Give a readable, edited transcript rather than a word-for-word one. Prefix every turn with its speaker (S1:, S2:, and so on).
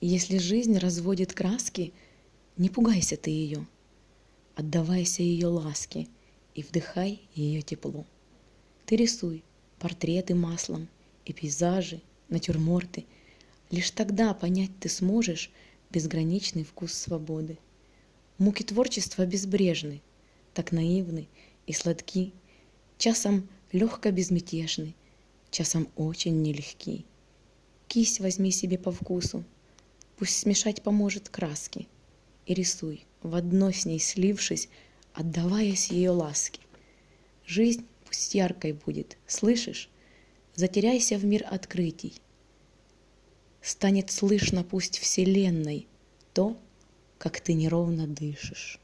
S1: Если жизнь разводит краски, не пугайся ты ее, отдавайся ее ласке и вдыхай ее тепло. Ты рисуй портреты маслом и пейзажи, натюрморты. Лишь тогда понять ты сможешь безграничный вкус свободы. Муки творчества безбрежны, так наивны и сладки, часом легко безмятежны, часом очень нелегки. Кисть возьми себе по вкусу, пусть смешать поможет краски, и рисуй, в одно с ней слившись, отдаваясь ее ласке. Жизнь пусть яркой будет, слышишь? Затеряйся в мир открытий. Станет слышно пусть вселенной то, как ты неровно дышишь.